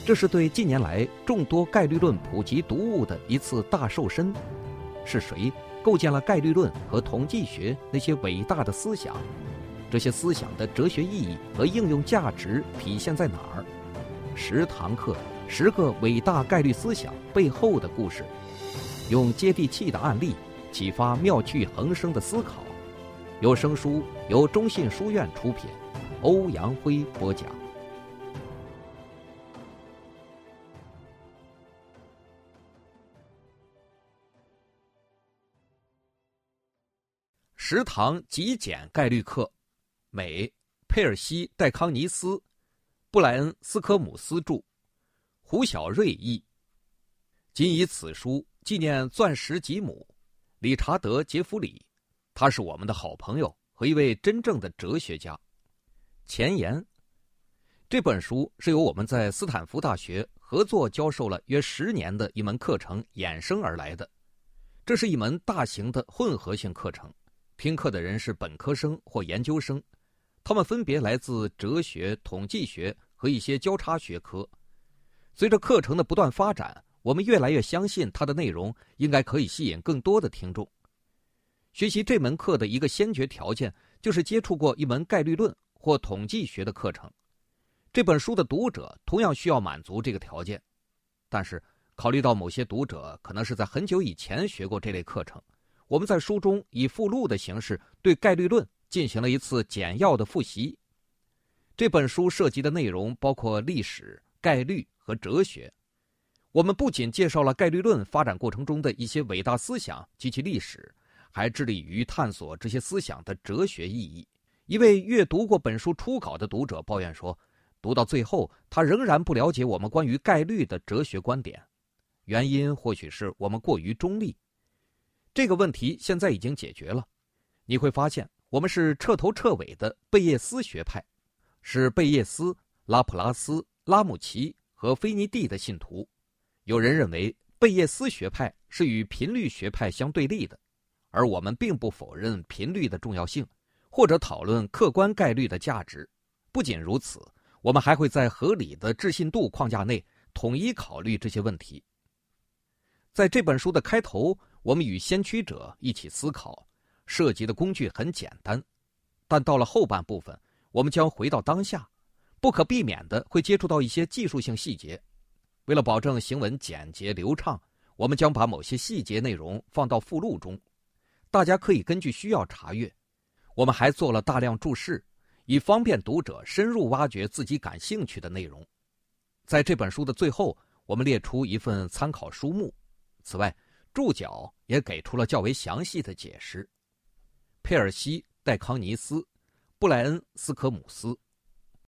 这是对近年来众多概率论普及读物的一次大瘦身。是谁构建了概率论和统计学那些伟大的思想？这些思想的哲学意义和应用价值体现在哪儿？10堂课，10个伟大概率思想背后的故事，用接地气的案例启发妙趣横生的思考。有声书由中信书院出品，欧阳辉播讲。10堂极简概率课，美，佩尔西·戴康尼斯，布莱恩·斯科姆斯著，胡小瑞译。仅以此书纪念钻石吉姆理查德·杰弗里，他是我们的好朋友和一位真正的哲学家。前言：这本书是由我们在斯坦福大学合作教授了约10年的一门课程衍生而来的。这是一门大型的混合性课程，听课的人是本科生或研究生，他们分别来自哲学、统计学和一些交叉学科。随着课程的不断发展，我们越来越相信它的内容应该可以吸引更多的听众。学习这门课的一个先决条件就是接触过一门概率论或统计学的课程。这本书的读者同样需要满足这个条件，但是考虑到某些读者可能是在很久以前学过这类课程，我们在书中以附录的形式对概率论进行了一次简要的复习。这本书涉及的内容包括历史、概率和哲学。我们不仅介绍了概率论发展过程中的一些伟大思想及其历史，还致力于探索这些思想的哲学意义。一位阅读过本书初稿的读者抱怨说，读到最后他仍然不了解我们关于概率的哲学观点，原因或许是我们过于中立。这个问题现在已经解决了，你会发现我们是彻头彻尾的贝叶斯学派，是贝叶斯、拉普拉斯、拉姆齐和菲尼蒂的信徒。有人认为贝叶斯学派是与频率学派相对立的，而我们并不否认频率的重要性，或者讨论客观概率的价值。不仅如此，我们还会在合理的置信度框架内统一考虑这些问题。在这本书的开头，我们与先驱者一起思考，涉及的工具很简单，但到了后半部分，我们将回到当下，不可避免的会接触到一些技术性细节。为了保证行文简洁流畅，我们将把某些细节内容放到附录中，大家可以根据需要查阅。我们还做了大量注释，以方便读者深入挖掘自己感兴趣的内容。在这本书的最后，我们列出一份参考书目。此外，注脚也给出了较为详细的解释。佩尔西·戴康尼斯，布莱恩·斯科姆斯。